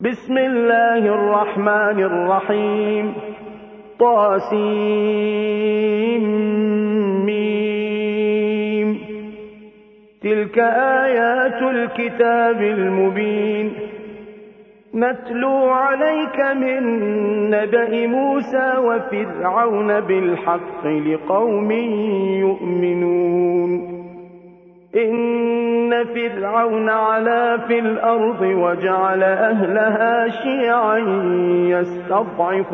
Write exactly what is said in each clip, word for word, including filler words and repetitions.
بسم الله الرحمن الرحيم طاسيم تلك آيات الكتاب المبين نتلو عليك من نبأ موسى وفرعون بالحق لقوم يؤمنون إن فرعون علا في الأرض وجعل أهلها شيعا يستضعف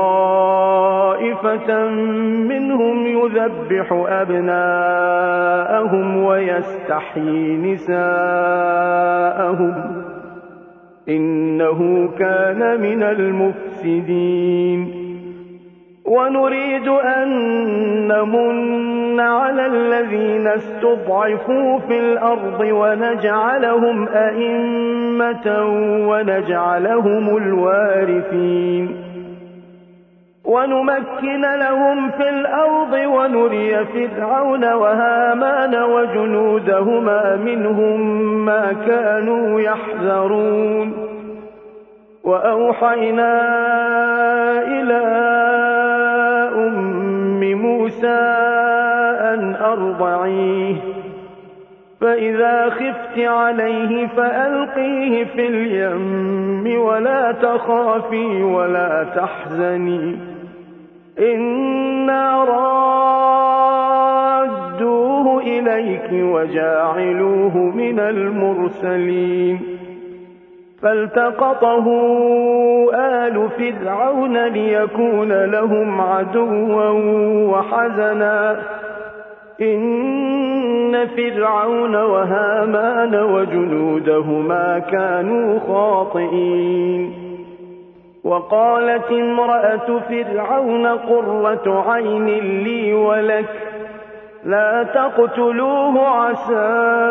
طائفة منهم يذبح أبناءهم ويستحيي نساءهم إنه كان من المفسدين ونريد أن نمن على الذين استضعفوا في الأرض ونجعلهم أئمة ونجعلهم الوارثين ونمكن لهم في الأرض ونري فرعون وهامان وجنودهما منهم ما كانوا يحذرون وأوحينا إلى أم موسى أن أرضعيه فإذا خفت عليه فألقيه في اليم ولا تخافي ولا تحزني إنا رادوه إليك وجاعلوه من المرسلين فالتقطه آل فرعون ليكون لهم عدوا وحزنا إن فرعون وهامان وجنودهما كانوا خاطئين وقالت امرأة فرعون قرة عين لي ولك لا تقتلوه عسى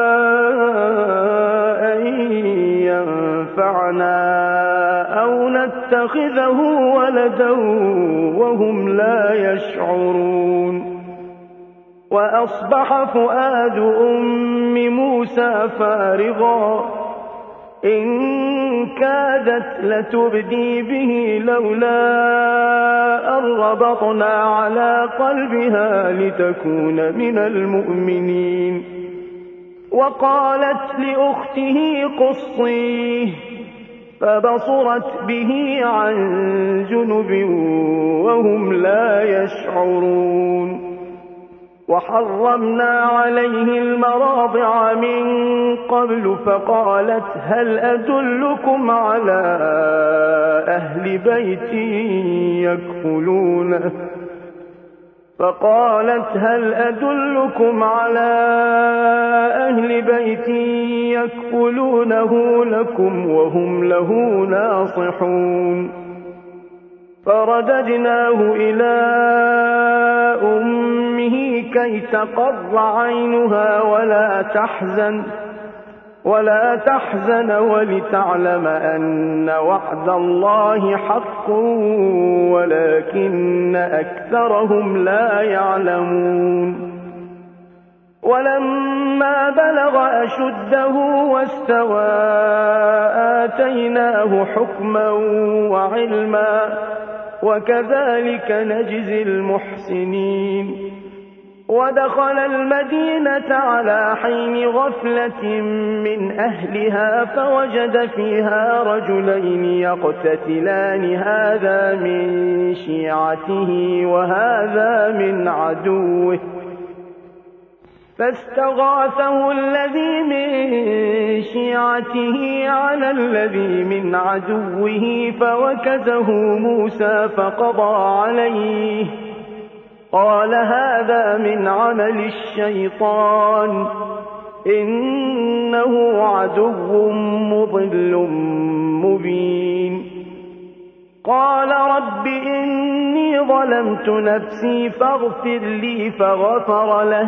أن ينفعنا أو نتخذه ولدا وهم لا يشعرون وأصبح فؤاد أم موسى فارغا إن كادت لتبدي به لولا أن ربطنا على قلبها لتكون من المؤمنين وقالت لأخته قصيه فبصرت به عن جنب وهم لا يشعرون وحرمنا عليه المراضع من قبل فقالت هل أدلكم على أهل بيت يكفلونه فقالت هل أدلكم على أهل بيت يكفلونه لكم وهم له ناصحون فرددناه إلى أمه كي تقر عينها ولا تحزن ولا تحزن ولتعلم أن وعد الله حق ولكن أكثرهم لا يعلمون ولما بلغ أشده واستوى آتيناه حكما وعلما وكذلك نجزي المحسنين ودخل المدينة على حين غفلة من أهلها فوجد فيها رجلين يقتتلان هذا من شيعته وهذا من عدوه فاستغاثه الذي من شيعته على الذي من عدوه فوكزه موسى فقضى عليه قال هذا من عمل الشيطان إنه عدو مضل مبين قال رب إني ظلمت نفسي فاغفر لي فغفر له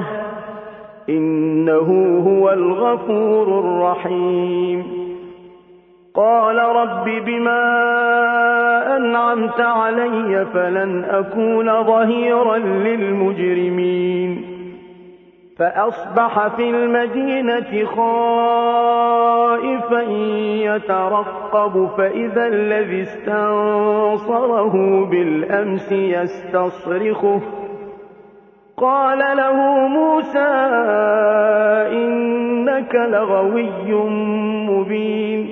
إنه هو الغفور الرحيم قال رب بما أنعمت علي فلن أكون ظهيرا للمجرمين فأصبح في المدينة خائفا يترقب فإذا الذي استنصره بالأمس يستصرخه قال له موسى إنك لغوي مبين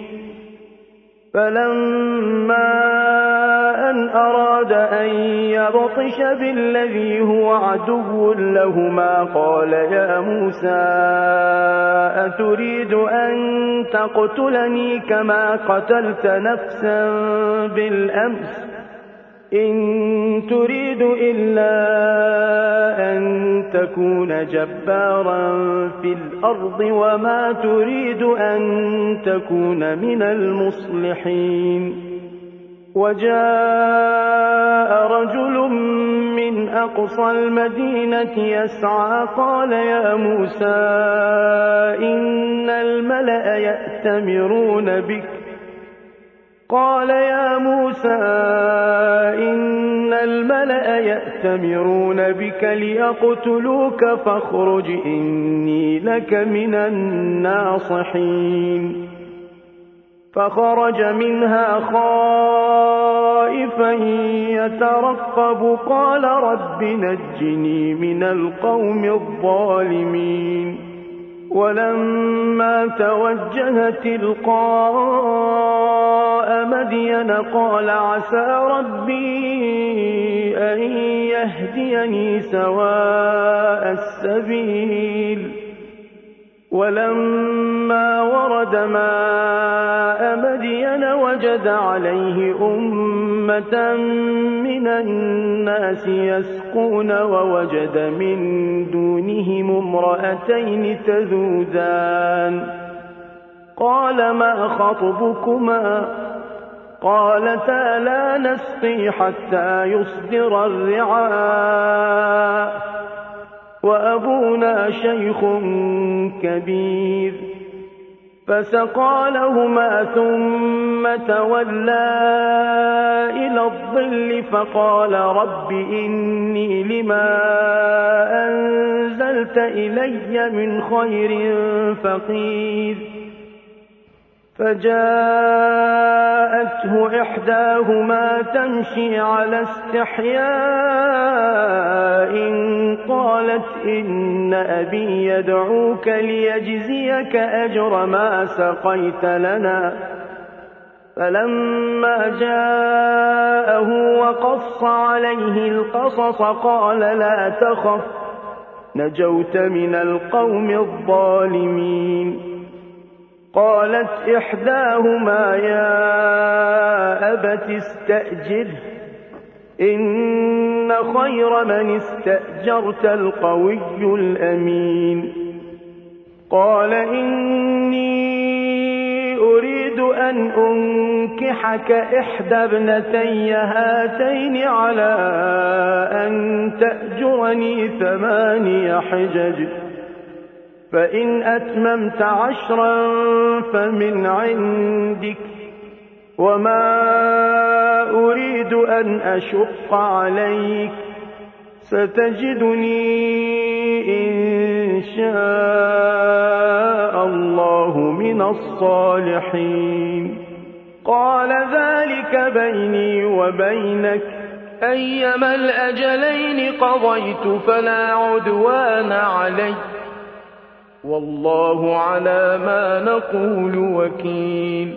فلما أن أراد أن يبطش بالذي هو عدو لهما قال يا موسى أتريد أن تقتلني كما قتلت نفسا بالأمس إن تريد إلا أن تكون جبارا في الأرض وما تريد أن تكون من المصلحين وجاء رجل من أقصى المدينة يسعى قال يا موسى إن الملأ يأتمرون بك قال يا موسى إن الملأ يأتمرون بك ليقتلوك فاخرج إني لك من الناصحين فخرج منها خائفا يترقب قال رب نجني من القوم الظالمين ولما توجه تلقاء مدين قال عسى ربي أن يهديني سواء السبيل ولما ورد ماء مدين وجد عليه أمة من الناس يسقون ووجد من دونهم امرأتين تذودان قال ما خطبكما قالتا لا نسقي حتى يصدر الرعاء وأبونا شيخ كبير فسقى لهما ثم تولى إلى الظل فقال رب إني لما أنزلت إلي من خير فقير فجاءته إحداهما تمشي على استحياء قالت إن أبي يدعوك ليجزيك أجر ما سقيت لنا فلما جاءه وقص عليه القصص قال لا تخف نجوت من القوم الظالمين قالت إحداهما يا أبت استأجره إن خير من استأجرت القوي الأمين قال إني أريد أن أنكحك إحدى ابنتي هاتين على أن تأجرني ثماني حجج فإن أتممت عشرا فمن عندك وما أريد أن أشق عليك ستجدني إن شاء الله من الصالحين قال ذلك بيني وبينك أيما الأجلين قضيت فلا عدوان علي والله على ما نقول وكيل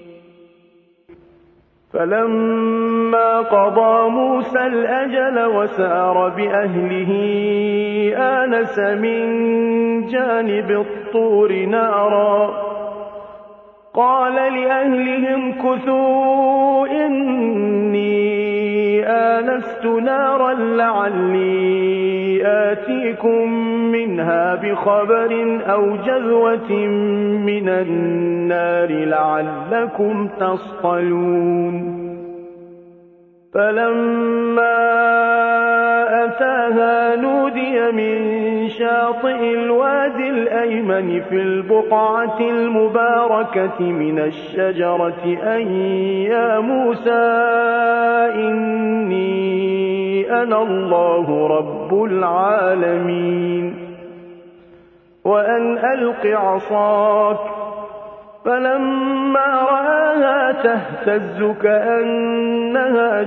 فلما قضى موسى الأجل وسار بأهله آنس من جانب الطور نارا قال لأهلهم كثوا إني آنست نارا لعلي آتيكم منها بخبر أو جذوة من النار لعلكم تصطلون فلما أتاها نودي من شاطئ الوادي الأيمن في البقعة المباركة من الشجرة أن يا موسى إني أنا الله رب العالمين وأن ألق عصاك. فلما رآها تهتز كأنها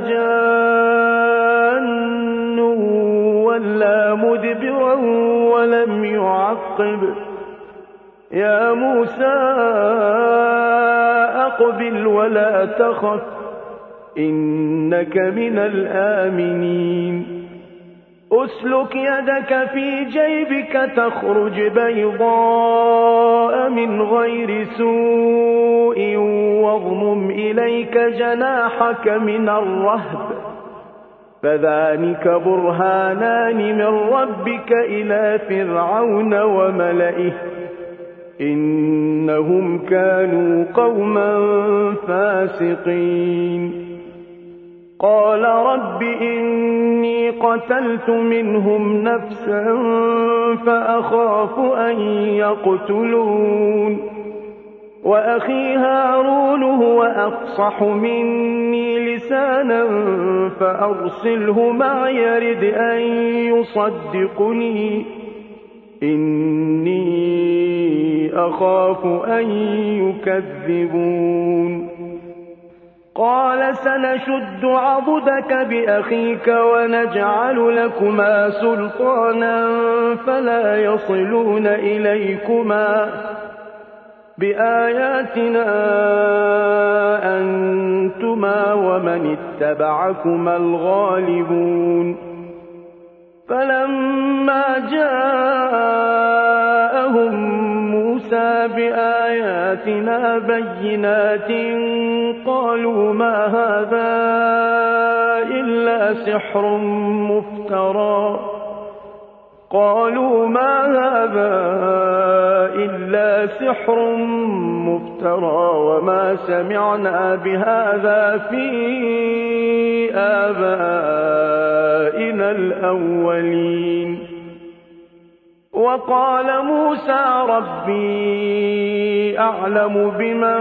جان ولا مدبرا ولم يعقب. يا موسى أقبل ولا تخف إنك من الآمنين. أسلك يدك في جيبك تخرج بيضاء من غير سوء واضمم إليك جناحك من الرهب فذلك برهانان من ربك إلى فرعون وملئه إنهم كانوا قوما فاسقين. قال رب إني قتلت منهم نفسا فأخاف أن يقتلون وأخي هارون هو أفصح مني لسانا فأرسله معي يرد أن يصدقني إني أخاف أن يكذبون. قال سنشد عضدك بأخيك ونجعل لكما سلطانا فلا يصلون إليكما بآياتنا أنتما ومن اتبعكما الغالبون. فلما جاءهم موسى بآياتنا بينات قالوا ما هذا إلا سحر مفترى قالوا ما هذا إلا سحر مفترى وما سمعنا بهذا في آبائنا الأولين. وقال موسى ربي أعلم بمن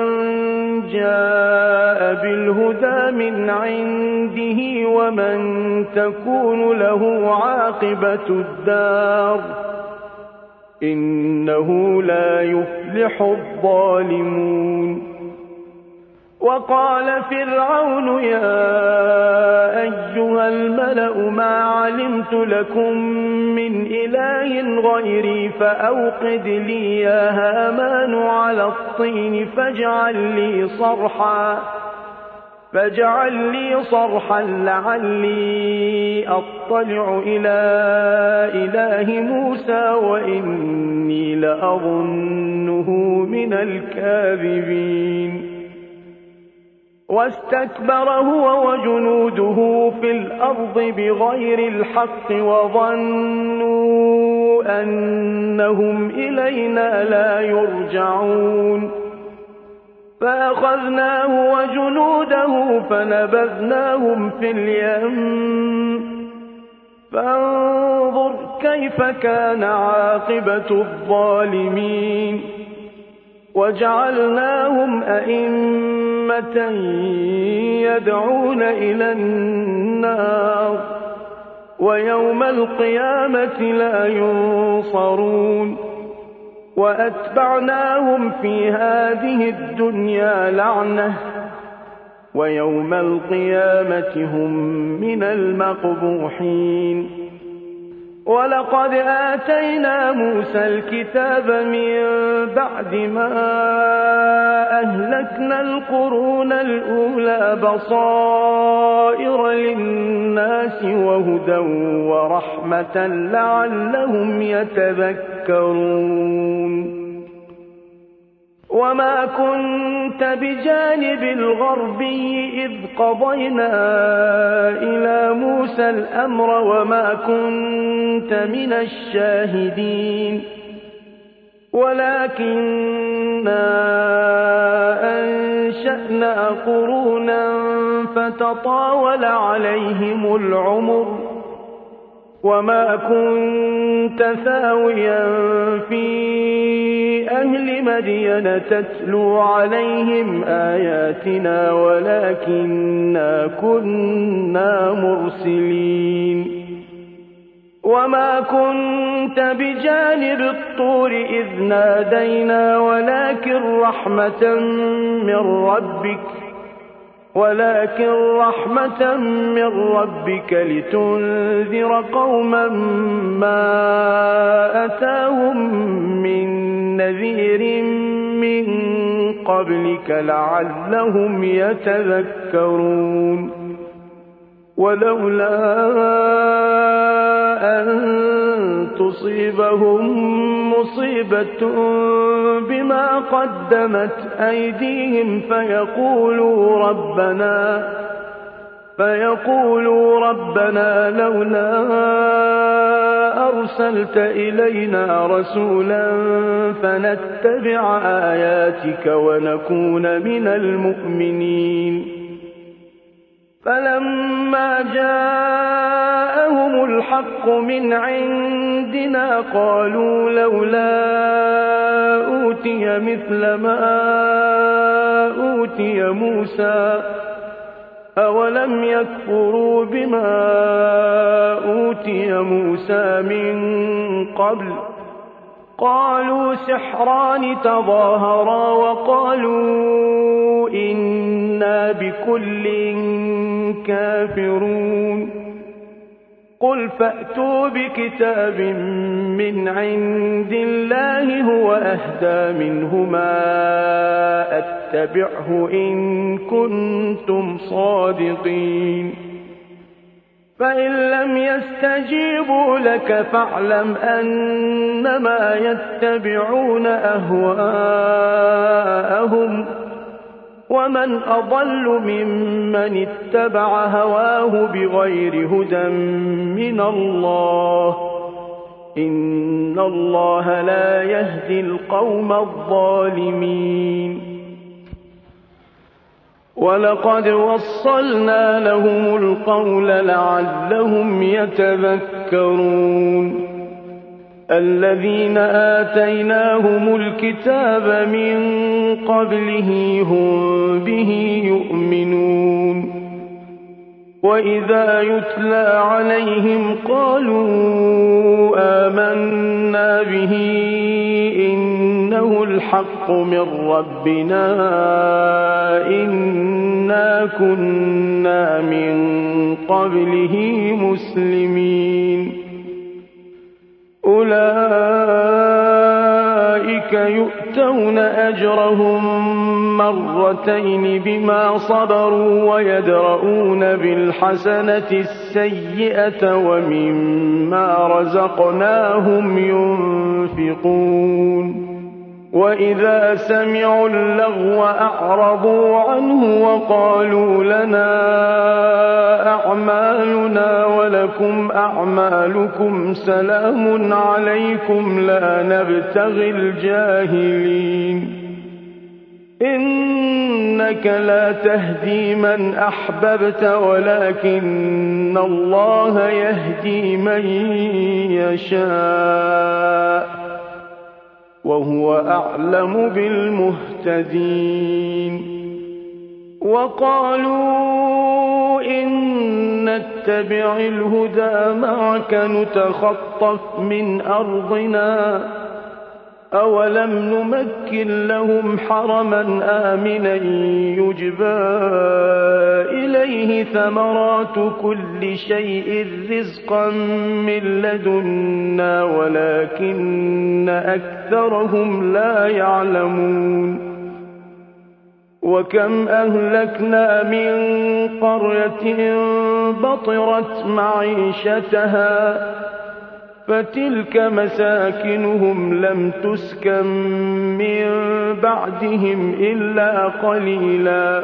جاء بالهدى من عنده ومن تكون له عاقبة الدار إنه لا يفلح الظالمون. وقال فرعون يا أيها الملأ ما علمت لكم من إله غيري فأوقد لي يا هامان على الطين فاجعل لي صرحا فاجعل لي صرحا لعلي أطلع إلى إله موسى وإني لأظنه من الكاذبين. واستكبر هو وجنوده في الأرض بغير الحق وظنوا أنهم إلينا لا يرجعون. فأخذناه وجنوده فنبذناهم في اليم فانظر كيف كان عاقبة الظالمين. وجعلناهم أئمة يدعون إلى النار ويوم القيامة لا ينصرون. وأتبعناهم في هذه الدنيا لعنة ويوم القيامة هم من المقبوحين. ولقد آتينا موسى الكتاب من بعد ما أهلكنا القرون الأولى بصائر للناس وهدى ورحمة لعلهم يتذكرون. وما كنت بجانب الغربي إذ قضينا إلى موسى الأمر وما كنت من الشاهدين ولكننا أنشأنا قرونا فتطاول عليهم العمر وما كنت ثاويا في أهل مدين تتلو عليهم آياتنا ولكننا كنا مرسلين. وما كنت بجانب الطور إذ نادينا ولكن رحمة من ربك ولكن رحمة من ربك لتنذر قوما ما أتاهم من نذير من قبلك لعلهم يتذكرون ولولا أن تصيبهم مصيبة بما قدمت أيديهم فيقولوا ربنا فيقولوا ربنا لولا أرسلت إلينا رسولا فنتبع آياتك ونكون من المؤمنين فلما جاءهم الحق من عندنا قالوا لولا أوتي مثل ما أوتي موسى أولم يكفروا بما أوتي موسى من قبل قالوا سحران تظاهرا وقالوا إنا بكل كافرون قل فأتوا بكتاب من عند الله هو أهدى منهما أتبعه إن كنتم صادقين فإن لم يستجيبوا لك فاعلم أنما يتبعون أهواءهم ومن أضل ممن اتبع هواه بغير هدى من الله إن الله لا يهدي القوم الظالمين ولقد وصلنا لهم القول لعلهم يتذكرون الذين آتيناهم الكتاب من قبله هم به يؤمنون وإذا يتلى عليهم قالوا آمنا به إنه الحق من ربنا إنا كنا من قبله مسلمين أولئك يؤتون أجرهم مرتين بما صبروا ويدرؤون بالحسنة السيئة ومما رزقناهم ينفقون وإذا سمعوا اللغو أعرضوا عنه وقالوا لنا أعمالنا ولكم أعمالكم سلام عليكم لا نبتغي الجاهلين إنك لا تهدي من أحببت ولكن الله يهدي من يشاء وهو أعلم بالمهتدين وقالوا إن نتبع الهدى معك نتخطف من أرضنا أولم نمكن لهم حرما آمنا يجبى إليه ثمرات كل شيء رزقا من لدنا ولكن أكثرهم لا يعلمون وكم أهلكنا من قرية بطرت معيشتها فتلك مساكنهم لم تسكن من بعدهم إلا قليلا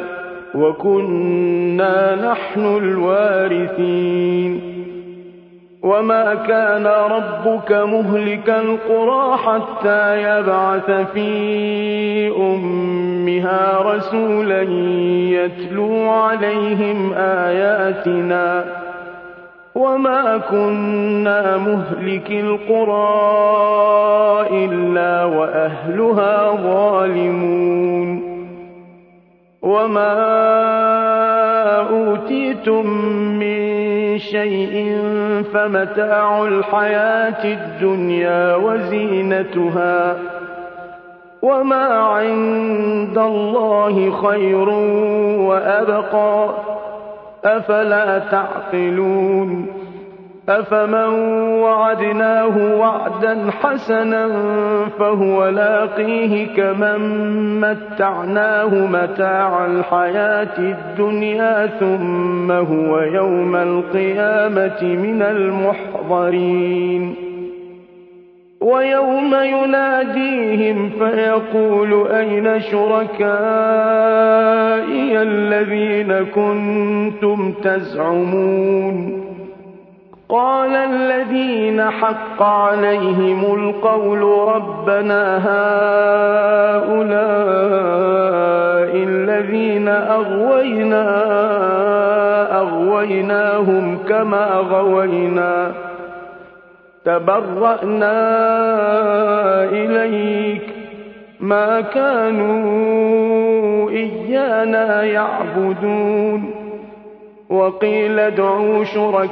وكنا نحن الوارثين وما كان ربك مهلك القرى حتى يبعث في أمها رسولا يتلو عليهم آياتنا وما كنا مهلك القرى إلا وأهلها ظالمون وما أوتيتم من شيء فمتاع الحياة الدنيا وزينتها وما عند الله خير وأبقى أفلا تعقلون أفمن وعدناه وعدا حسنا فهو لاقيه كمن متعناه متاع الحياة الدنيا ثم هو يوم القيامة من المحضرين ويوم يناديهم فيقول أين شركائي الذين كنتم تزعمون قال الذين حق عليهم القول ربنا هؤلاء الذين أغوينا أغويناهم كما غوينا تبرأنا إليك ما كانوا إيانا يعبدون وقيل ادعوا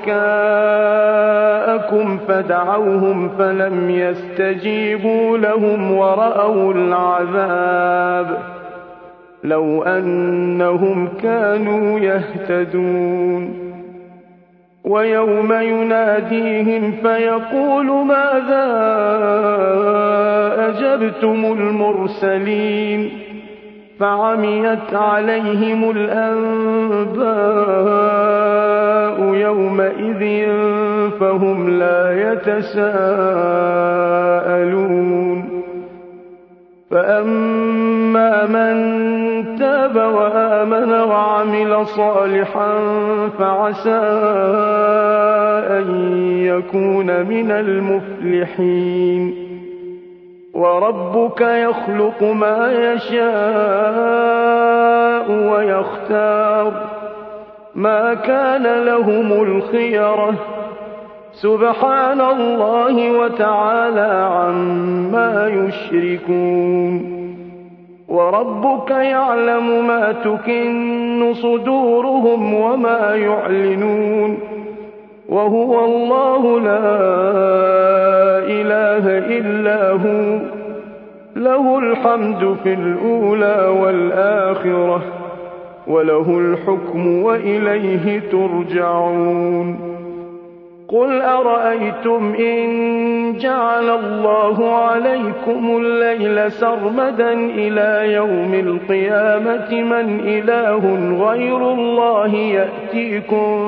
شركاءكم فدعوهم فلم يستجيبوا لهم ورأوا العذاب لو أنهم كانوا يهتدون ويوم يناديهم فيقول ماذا أجبتم المرسلين فعميت عليهم الأنباء يومئذ فهم لا يتساءلون فأما من تاب وآمن وعمل صالحا فعسى أن يكون من المفلحين وربك يخلق ما يشاء ويختار ما كان لهم الخيرة سبحان الله وتعالى عما يشركون وربك يعلم ما تكن صدورهم وما يعلنون وهو الله لا إله إلا هو له الحمد في الأولى والآخرة وله الحكم وإليه ترجعون قل أرأيتم إن جعل الله عليكم الليل سرمدا إلى يوم القيامة من إله غير الله يأتيكم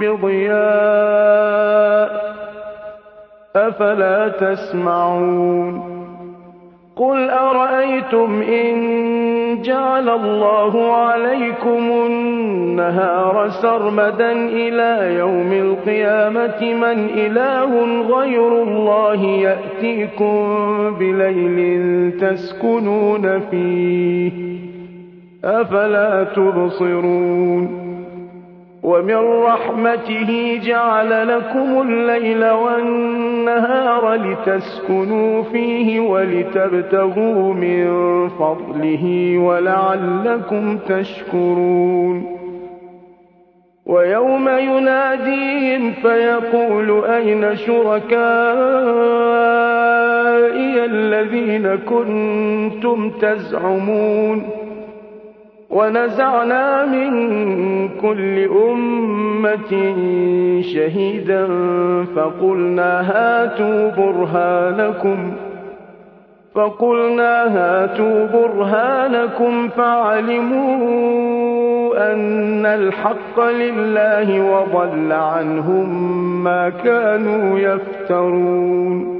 بضياء أفلا تسمعون قل أرأيتم إن جعل الله عليكم النهار سرمدا إلى يوم القيامة من إله غير الله يأتيكم بليل تسكنون فيه أفلا تبصرون ومن رحمته جعل لكم الليل والنهار لتسكنوا فيه ولتبتغوا من فضله ولعلكم تشكرون ويوم يناديهم فيقول أين شركائي الذين كنتم تزعمون ونزعنا من كل أمة شهيدا فقلنا هاتوا برهانكم فقلنا هاتوا برهانكم فعلموا أن الحق لله وضل عنهم ما كانوا يفترون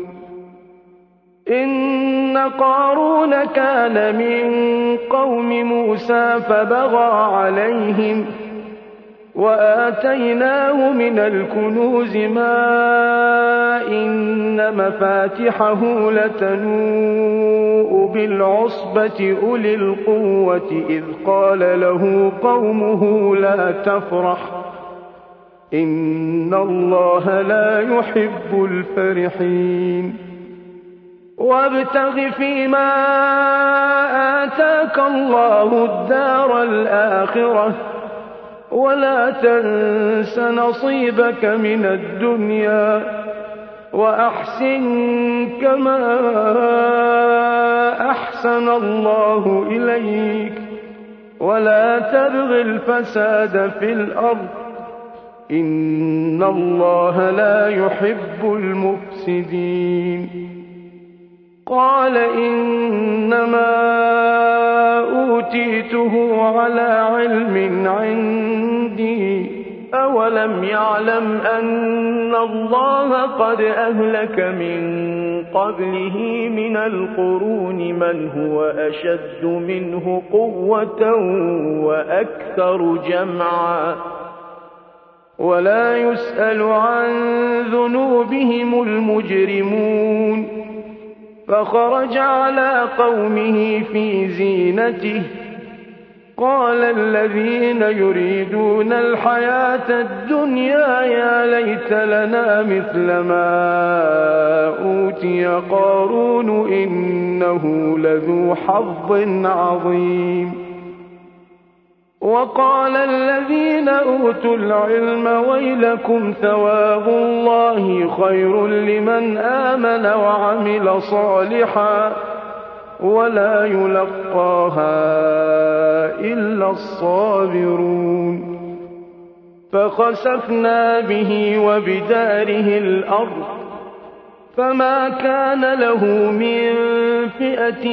إن قارون كان من قوم موسى فبغى عليهم وآتيناه من الكنوز ما إن مفاتحه لتنوء بالعصبة أولي القوة إذ قال له قومه لا تفرح إن الله لا يحب الفرحين وابتغ فيما آتاك الله الدار الآخرة ولا تنس نصيبك من الدنيا وأحسن كما أحسن الله إليك ولا تبغ الفساد في الأرض إن الله لا يحب المفسدين. قال إنما أوتيته على علم عندي أولم يعلم أن الله قد أهلك من قبله من القرون من هو أشد منه قوة وأكثر جمعا ولا يسأل عن ذنوبهم المجرمون. فخرج على قومه في زينته قال الذين يريدون الحياة الدنيا يا ليت لنا مثل ما أوتي قارون إنه لذو حظ عظيم. وقال الذين أوتوا العلم ويلكم ثواب الله خير لمن آمن وعمل صالحا ولا يلقاها إلا الصابرون. فخسفنا به وبداره الأرض فما كان له من فئة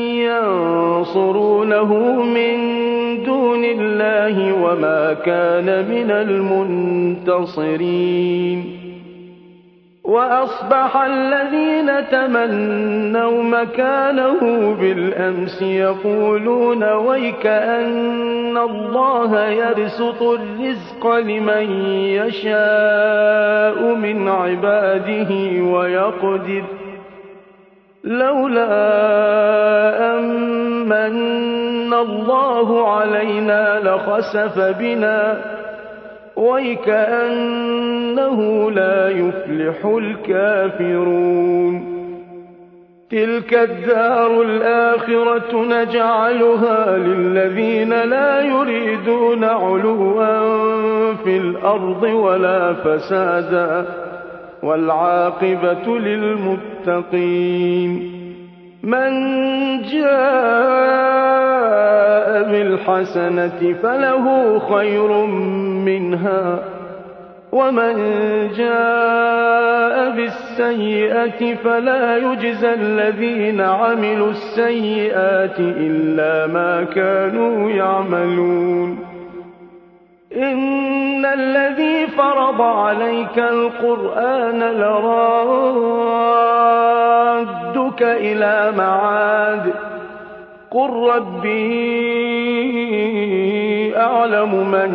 ينصرونه من دون الله وما كان من المنتصرين. وأصبح الذين تمنوا مكانه بالأمس يقولون ويك أن الله يبسط الرزق لمن يشاء من عباده ويقدر لولا أمن الله علينا لخسف بنا ويكأنه لا يفلح الكافرون. تلك الدار الآخرة نجعلها للذين لا يريدون علوا في الأرض ولا فسادا والعاقبة للمتقين. من جاء بالحسنة فله خير منها ومن جاء بالسيئة فلا يجزى الذين عملوا السيئات إلا ما كانوا يعملون. إن الذي فرض عليك القرآن لرادك إلى معاد قل ربي أعلم من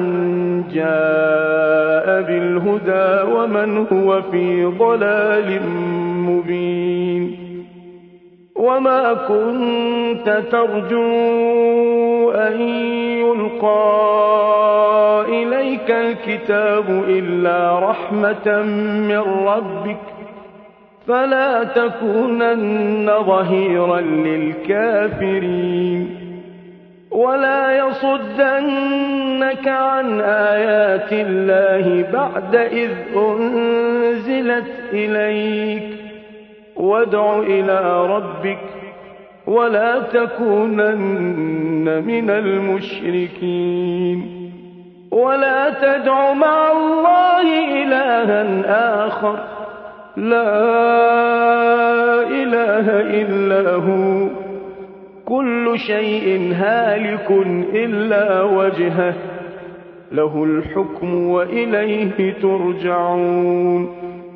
جاء بالهدى ومن هو في ضلال مبين. وما كنت ترجو أن يلقى إليك الكتاب إلا رحمة من ربك فلا تكونن ظهيرا للكافرين. ولا يصدنك عن آيات الله بعد إذ أنزلت إليك وادع إلى ربك ولا تكونن من المشركين. ولا تدع مع الله إلها آخر لا إله إلا هو كل شيء هالك إلا وجهه له الحكم وإليه ترجعون.